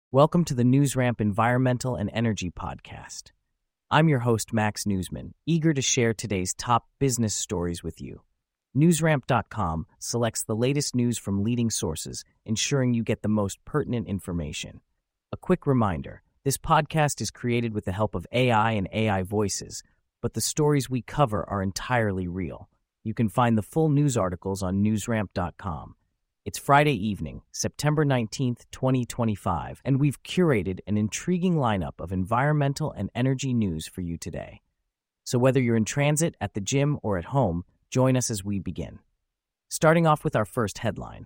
Welcome to the NewsRamp Environmental and Energy Podcast. I'm your host, Max Newsman, eager to share today's top business stories with you. NewsRamp.com selects the latest news from leading sources, ensuring you get the most pertinent information. A quick reminder, this podcast is created with the help of AI and AI voices, but the stories we cover are entirely real. You can find the full news articles on NewsRamp.com. It's Friday evening, September 19th, 2025, and we've curated an intriguing lineup of environmental and energy news for you today. So whether you're in transit, at the gym, or at home, join us as we begin. Starting off with our first headline.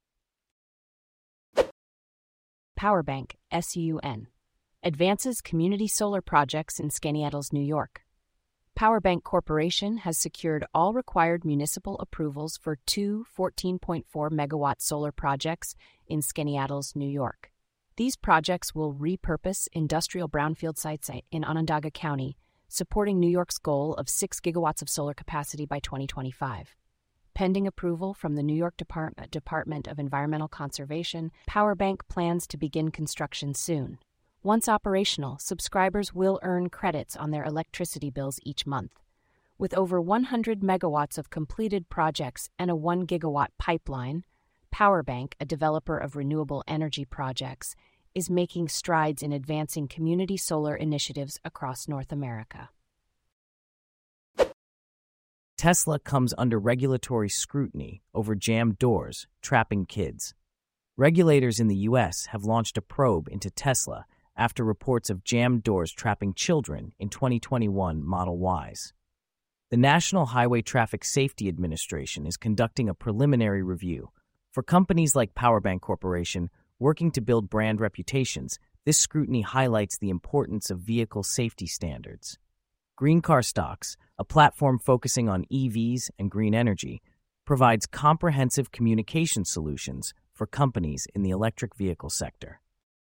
PowerBank, SUN, advances community solar projects in Skaneateles, New York. PowerBank Corporation has secured all required municipal approvals for two 14.4 megawatt solar projects in Skaneateles, New York. These projects will repurpose industrial brownfield sites in Onondaga County, supporting New York's goal of 6 gigawatts of solar capacity by 2025. Pending approval from the New York Department of Environmental Conservation, PowerBank plans to begin construction soon. Once operational, subscribers will earn credits on their electricity bills each month. With over 100 megawatts of completed projects and a 1 gigawatt pipeline, PowerBank, a developer of renewable energy projects, is making strides in advancing community solar initiatives across North America. Tesla comes under regulatory scrutiny over jammed doors, trapping kids. Regulators in the U.S. have launched a probe into Tesla after reports of jammed doors trapping children in 2021 Model Ys. The National Highway Traffic Safety Administration is conducting a preliminary review. For companies like PowerBank Corporation working to build brand reputations, this scrutiny highlights the importance of vehicle safety standards. Green Car Stocks, a platform focusing on EVs and green energy, provides comprehensive communication solutions for companies in the electric vehicle sector.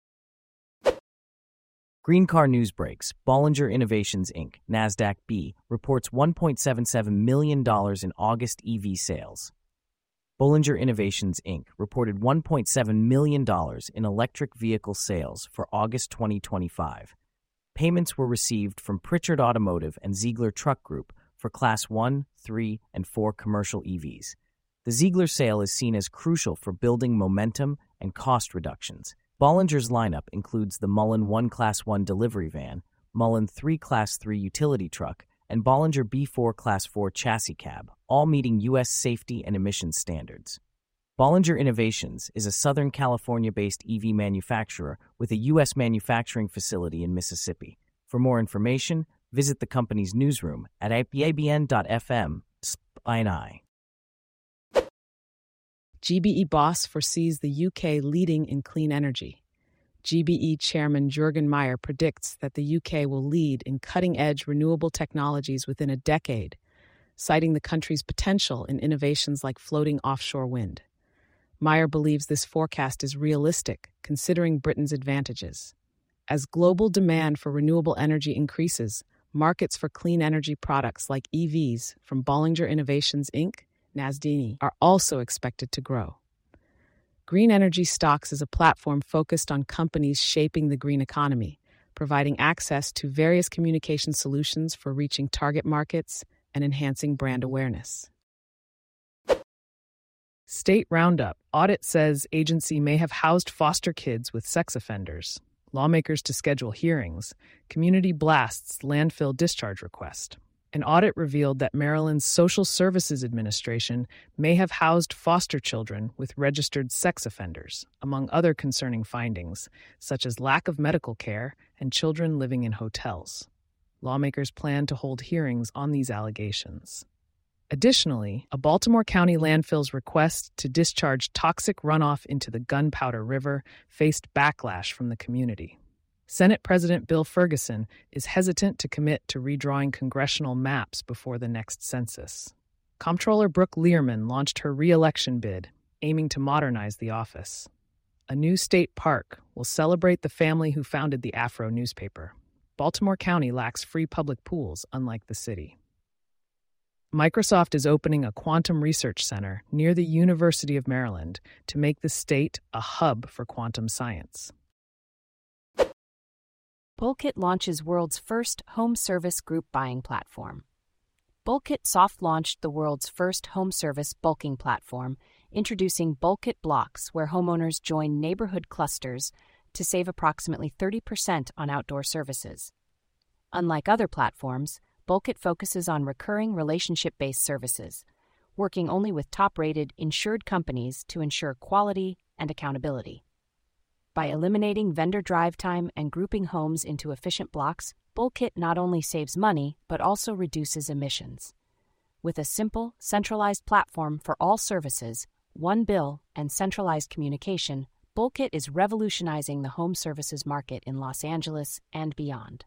Green Car News breaks. Bollinger Innovations Inc., NASDAQ B, reports $1.77 million in August EV sales. Bollinger Innovations Inc. reported $1.7 million in electric vehicle sales for August 2025. Payments were received from Pritchard Automotive and Ziegler Truck Group for Class 1, 3, and 4 commercial EVs. The Ziegler sale is seen as crucial for building momentum and cost reductions. Bollinger's lineup includes the Mullen 1 Class 1 delivery van, Mullen 3 Class 3 utility truck, and Bollinger B4 Class 4 chassis cab, all meeting U.S. safety and emissions standards. Bollinger Innovations is a Southern California-based EV manufacturer with a U.S. manufacturing facility in Mississippi. For more information, visit the company's newsroom at abn.fm/INI. GBE boss foresees the UK leading in clean energy. GBE Chairman Jürgen Meyer predicts that the UK will lead in cutting-edge renewable technologies within a decade, citing the country's potential in innovations like floating offshore wind. Meyer believes this forecast is realistic, considering Britain's advantages. As global demand for renewable energy increases, markets for clean energy products like EVs from Bollinger Innovations Inc., NASDAQ, are also expected to grow. Green Energy Stocks is a platform focused on companies shaping the green economy, providing access to various communication solutions for reaching target markets and enhancing brand awareness. State Roundup. Audit says agency may have housed foster kids with sex offenders. Lawmakers to schedule hearings. Community blasts landfill discharge request. An audit revealed that Maryland's Social Services Administration may have housed foster children with registered sex offenders, among other concerning findings, such as lack of medical care and children living in hotels. Lawmakers plan to hold hearings on these allegations. Additionally, a Baltimore County landfill's request to discharge toxic runoff into the Gunpowder River faced backlash from the community. Senate President Bill Ferguson is hesitant to commit to redrawing congressional maps before the next census. Comptroller Brooke Learman launched her re-election bid, aiming to modernize the office. A new state park will celebrate the family who founded the Afro newspaper. Baltimore County lacks free public pools, unlike the city. Microsoft is opening a quantum research center near the University of Maryland to make the state a hub for quantum science. Bulkit launches world's first home service group buying platform. Bulkit soft-launched the world's first home service bulking platform, introducing Bulkit Blocks, where homeowners join neighborhood clusters to save approximately 30% on outdoor services. Unlike other platforms, Bulkit focuses on recurring relationship-based services, working only with top-rated, insured companies to ensure quality and accountability. By eliminating vendor drive time and grouping homes into efficient blocks, Bulkit not only saves money, but also reduces emissions. With a simple, centralized platform for all services, one bill, and centralized communication, Bulkit is revolutionizing the home services market in Los Angeles and beyond.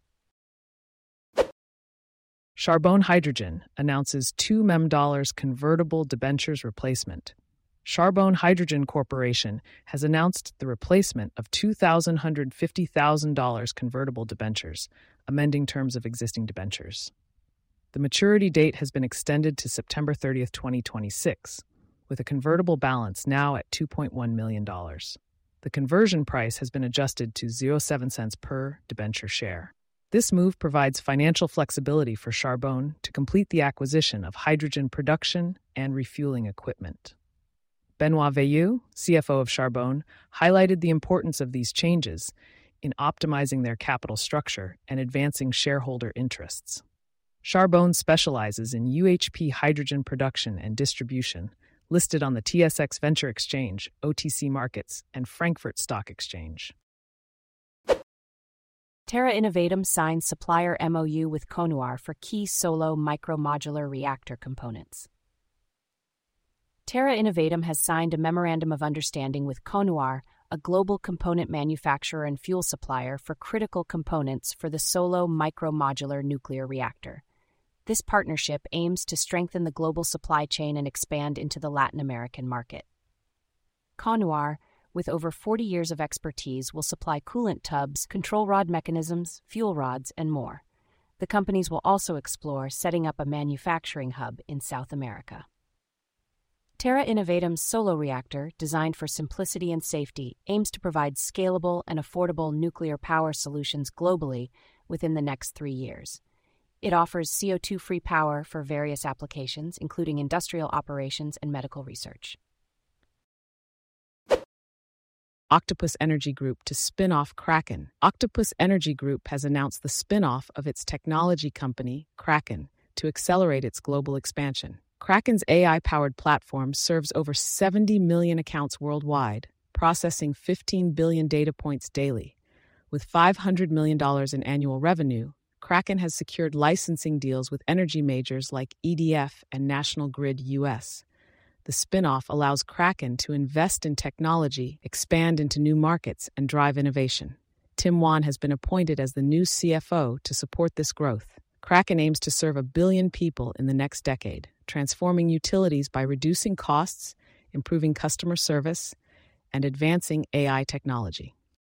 Charbone Hydrogen announces $2 million convertible debentures replacement. Charbone Hydrogen Corporation has announced the replacement of $250,000 convertible debentures, amending terms of existing debentures. The maturity date has been extended to September 30, 2026, with a convertible balance now at $2.1 million. The conversion price has been adjusted to 0.7 cents per debenture share. This move provides financial flexibility for Charbone to complete the acquisition of hydrogen production and refueling equipment. Benoit Veilleux, CFO of Charbone, highlighted the importance of these changes in optimizing their capital structure and advancing shareholder interests. Charbone specializes in UHP hydrogen production and distribution, listed on the TSX Venture Exchange, OTC Markets, and Frankfurt Stock Exchange. Terra Innovatum signs supplier MOU with Conuar for key Solo micromodular reactor components. Terra Innovatum has signed a memorandum of understanding with Conuar, a global component manufacturer and fuel supplier for critical components for the Solo micromodular nuclear reactor. This partnership aims to strengthen the global supply chain and expand into the Latin American market. Conuar, with over 40 years of expertise, will supply coolant tubs, control rod mechanisms, fuel rods, and more. The companies will also explore setting up a manufacturing hub in South America. Terra Innovatum's Solo reactor, designed for simplicity and safety, aims to provide scalable and affordable nuclear power solutions globally within the next 3 years. It offers CO2-free power for various applications, including industrial operations and medical research. Octopus Energy Group to spin off Kraken. Octopus Energy Group has announced the spin-off of its technology company, Kraken, to accelerate its global expansion. Kraken's AI-powered platform serves over 70 million accounts worldwide, processing 15 billion data points daily. With $500 million in annual revenue, Kraken has secured licensing deals with energy majors like EDF and National Grid US. The spin-off allows Kraken to invest in technology, expand into new markets, and drive innovation. Tim Wan has been appointed as the new CFO to support this growth. Kraken aims to serve 1 billion people in the next decade, transforming utilities by reducing costs, improving customer service, and advancing AI technology.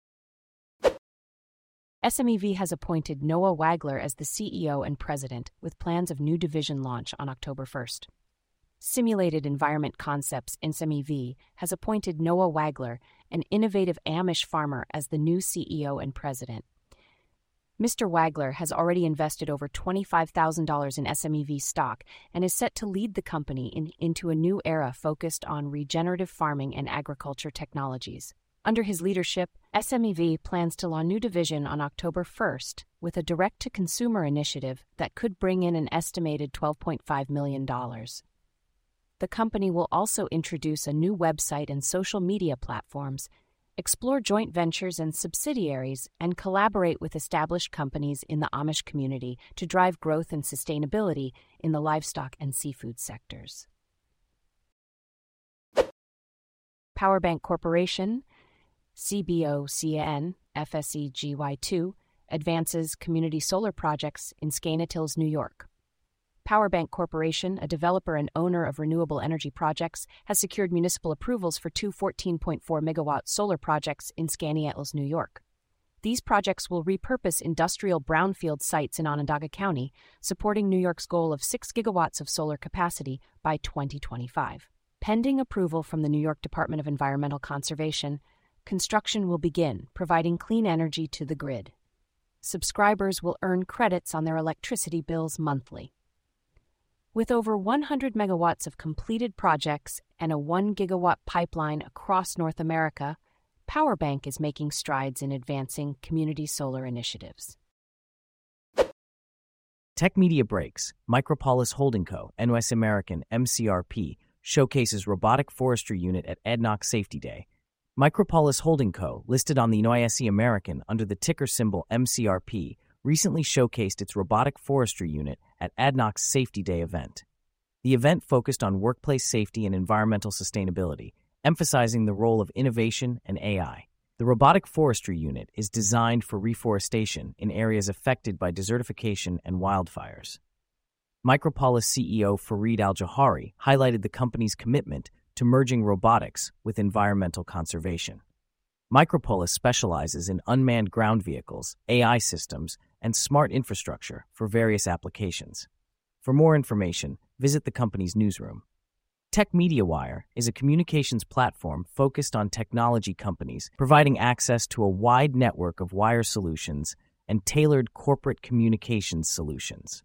SMEV has appointed Noah Wagler as the CEO and president, with plans of new division launch on October 1st. Simulated Environment Concepts SMEV has appointed Noah Wagler, an innovative Amish farmer, as the new CEO and president. Mr. Wagler has already invested over $25,000 in SMEV stock and is set to lead the company into a new era focused on regenerative farming and agriculture technologies. Under his leadership, SMEV plans to launch a new division on October 1st with a direct-to-consumer initiative that could bring in an estimated $12.5 million. The company will also introduce a new website and social media platforms, explore joint ventures and subsidiaries, and collaborate with established companies in the Amish community to drive growth and sustainability in the livestock and seafood sectors. Powerbank Corporation, CBOCN, FSEGY2, advances community solar projects in Skaneateles, New York. Powerbank Corporation, a developer and owner of renewable energy projects, has secured municipal approvals for 2 14.4-megawatt solar projects in Skaneateles, New York. These projects will repurpose industrial brownfield sites in Onondaga County, supporting New York's goal of 6 gigawatts of solar capacity by 2025. Pending approval from the New York Department of Environmental Conservation, construction will begin, providing clean energy to the grid. subscribers will earn credits on their electricity bills monthly. With over 100 megawatts of completed projects and a 1 gigawatt pipeline across North America, PowerBank is making strides in advancing community solar initiatives. Tech Media Breaks, Micropolis Holding Co., NOS American, MCRP, showcases Robotic Forestry Unit at ADNOC Safety Day. Micropolis Holding Co., listed on the NYSE American under the ticker symbol MCRP, recently showcased its Robotic Forestry Unit at ADNOC's Safety Day event. The event focused on workplace safety and environmental sustainability, emphasizing the role of innovation and AI. The Robotic Forestry Unit is designed for reforestation in areas affected by desertification and wildfires. Micropolis CEO Fareed Al-Johari highlighted the company's commitment to merging robotics with environmental conservation. Micropolis specializes in unmanned ground vehicles, AI systems, and smart infrastructure for various applications. For more information, visit the company's newsroom. Tech Media Wire is a communications platform focused on technology companies, providing access to a wide network of wire solutions and tailored corporate communications solutions.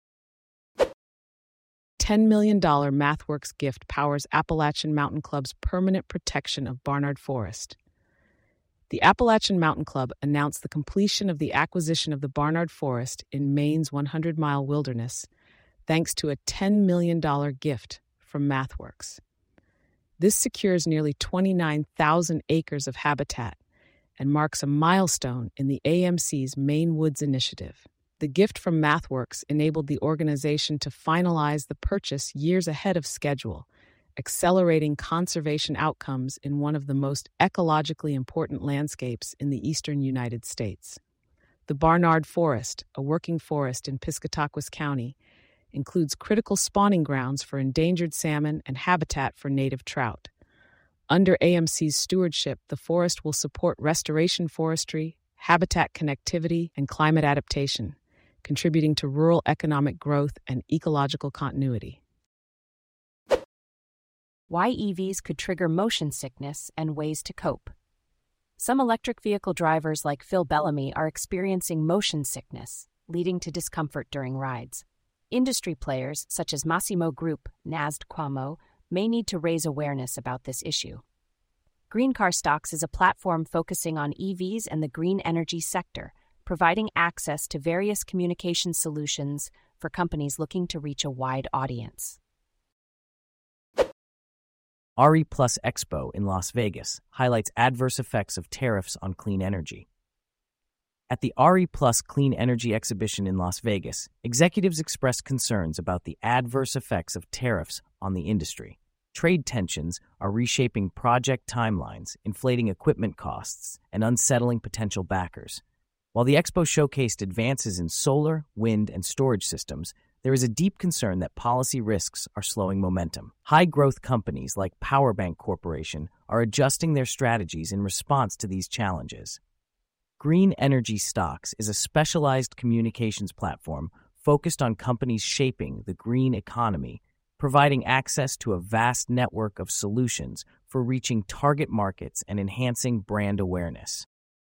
$10 million MathWorks gift powers Appalachian Mountain Club's permanent protection of Barnard Forest. The Appalachian Mountain Club announced the completion of the acquisition of the Barnard Forest in Maine's 100-mile wilderness, thanks to a $10 million gift from MathWorks. This secures nearly 29,000 acres of habitat and marks a milestone in the AMC's Maine Woods initiative. The gift from MathWorks enabled the organization to finalize the purchase years ahead of schedule, accelerating conservation outcomes in one of the most ecologically important landscapes in the eastern United States. The Barnard Forest, a working forest in Piscataquis County, includes critical spawning grounds for endangered salmon and habitat for native trout. Under AMC's stewardship, the forest will support restoration forestry, habitat connectivity, and climate adaptation, contributing to rural economic growth and ecological continuity. Why EVs could trigger motion sickness and ways to cope. Some electric vehicle drivers like Phil Bellamy are experiencing motion sickness, leading to discomfort during rides. Industry players such as Massimo Group, Nasdaq Quamo, may need to raise awareness about this issue. Green Car Stocks is a platform focusing on EVs and the green energy sector, providing access to various communication solutions for companies looking to reach a wide audience. RE Plus Expo in Las Vegas highlights adverse effects of tariffs on clean energy. At the RE Plus Clean Energy Exhibition in Las Vegas, executives expressed concerns about the adverse effects of tariffs on the industry. Trade tensions are reshaping project timelines, inflating equipment costs, and unsettling potential backers. While the expo showcased advances in solar, wind, and storage systems, there is a deep concern that policy risks are slowing momentum. High-growth companies like PowerBank Corporation are adjusting their strategies in response to these challenges. Green Energy Stocks is a specialized communications platform focused on companies shaping the green economy, providing access to a vast network of solutions for reaching target markets and enhancing brand awareness.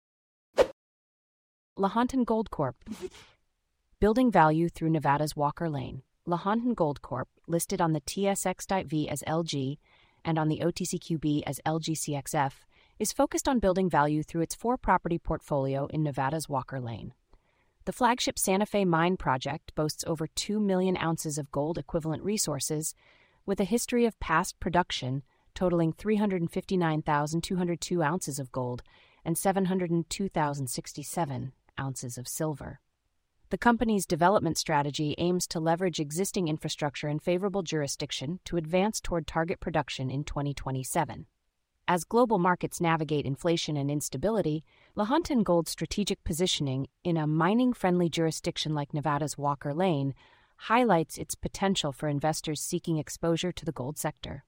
Lahontan Gold Corp. Building value through Nevada's Walker Lane. Lahontan Gold Corp., listed on the TSX.V as LG and on the OTCQB as LGCXF, is focused on building value through its 4-property portfolio in Nevada's Walker Lane. The flagship Santa Fe Mine project boasts over 2 million ounces of gold equivalent resources, with a history of past production totaling 359,202 ounces of gold and 702,067 ounces of silver. The company's development strategy aims to leverage existing infrastructure in favorable jurisdiction to advance toward target production in 2027. As global markets navigate inflation and instability, Lahontan Gold's strategic positioning in a mining-friendly jurisdiction like Nevada's Walker Lane highlights its potential for investors seeking exposure to the gold sector.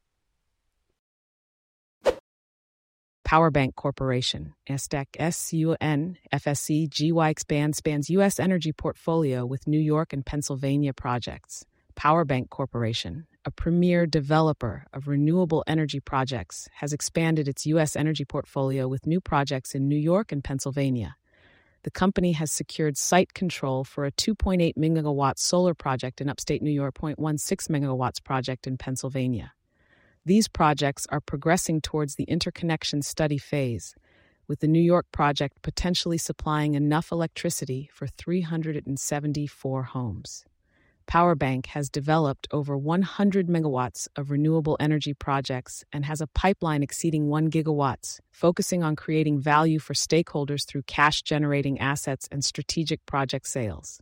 PowerBank Corporation, Nasdaq SUN, FSC, GY expands U.S. energy portfolio with New York and Pennsylvania projects. PowerBank Corporation, a premier developer of renewable energy projects, has expanded its U.S. energy portfolio with new projects in New York and Pennsylvania. the company has secured site control for a 2.8 megawatt solar project in upstate New York, 0.16 megawatts project in Pennsylvania. These projects are progressing towards the interconnection study phase, with the New York project potentially supplying enough electricity for 374 homes. PowerBank has developed over 100 megawatts of renewable energy projects and has a pipeline exceeding 1 gigawatts, focusing on creating value for stakeholders through cash-generating assets and strategic project sales.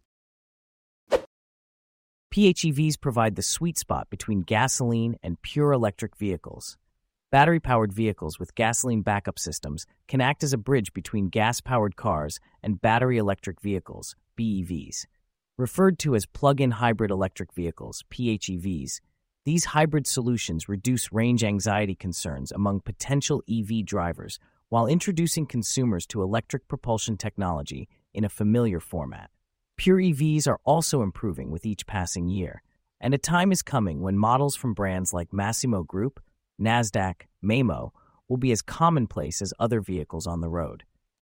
PHEVs provide the sweet spot between gasoline and pure electric vehicles. Battery-powered vehicles with gasoline backup systems can act as a bridge between gas-powered cars and battery electric vehicles, BEVs. Referred to as plug-in hybrid electric vehicles, PHEVs, these hybrid solutions reduce range anxiety concerns among potential EV drivers while introducing consumers to electric propulsion technology in a familiar format. Pure EVs are also improving with each passing year, and a time is coming when models from brands like Massimo Group, NASDAQ, Waymo will be as commonplace as other vehicles on the road.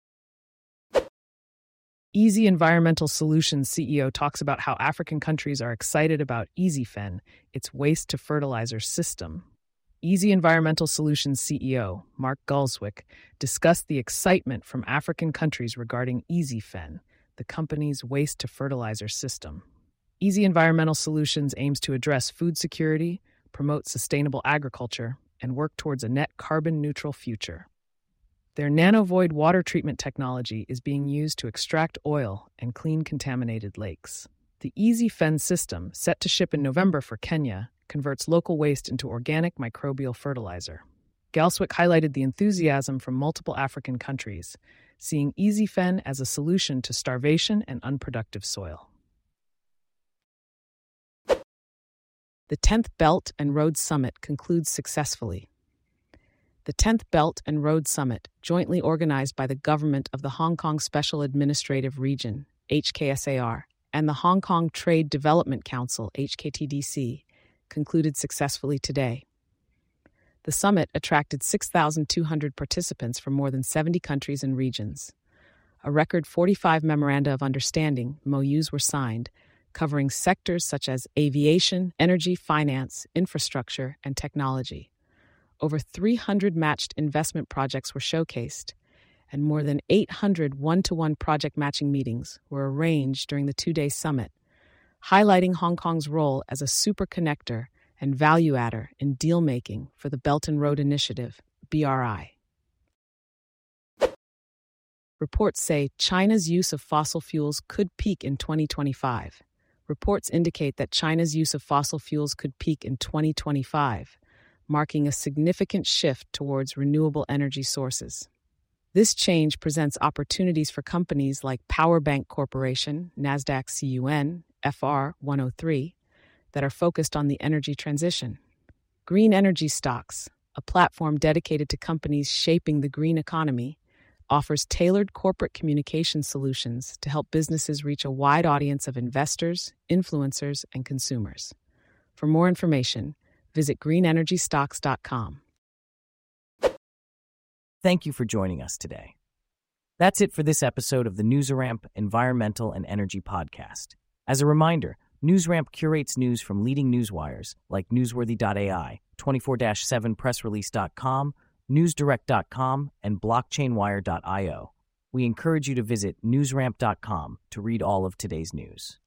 Easy Environmental Solutions CEO talks about how African countries are excited about EasyFen, its waste-to-fertilizer system. Easy Environmental Solutions CEO, Mark Gulswick, discussed the excitement from African countries regarding EasyFen, the company's waste-to-fertilizer system. Easy Environmental Solutions aims to address food security, promote sustainable agriculture, and work towards a net carbon-neutral future. Their NanoVoid water treatment technology is being used to extract oil and clean contaminated lakes. The EasyFen system, set to ship in November for Kenya, converts local waste into organic microbial fertilizer. Galswick highlighted the enthusiasm from multiple African countries, seeing EasyFen as a solution to starvation and unproductive soil. The 10th Belt and Road Summit concludes successfully. The 10th Belt and Road Summit, jointly organized by the government of the Hong Kong Special Administrative Region, HKSAR, and the Hong Kong Trade Development Council, HKTDC, concluded successfully today. The summit attracted 6,200 participants from more than 70 countries and regions. A record 45 memoranda of understanding, MOUs, were signed, covering sectors such as aviation, energy, finance, infrastructure, and technology. Over 300 matched investment projects were showcased, and more than 800 one-to-one project matching meetings were arranged during the two-day summit, highlighting Hong Kong's role as a super connector and value adder in deal-making for the Belt and Road Initiative, BRI. Reports say China's use of fossil fuels could peak in 2025. Reports indicate that China's use of fossil fuels could peak in 2025, marking a significant shift towards renewable energy sources. This change presents opportunities for companies like PowerBank Corporation, NASDAQ CUN, FR103, that are focused on the energy transition. Green Energy Stocks, a platform dedicated to companies shaping the green economy, offers tailored corporate communication solutions to help businesses reach a wide audience of investors, influencers, and consumers. For more information, visit greenenergystocks.com. Thank you for joining us today. That's it for this episode of the NewsRamp Environmental and Energy Podcast. As a reminder, NewsRamp curates news from leading newswires like Newsworthy.ai, 24/7pressrelease.com, newsdirect.com, and blockchainwire.io. We encourage you to visit newsramp.com to read all of today's news.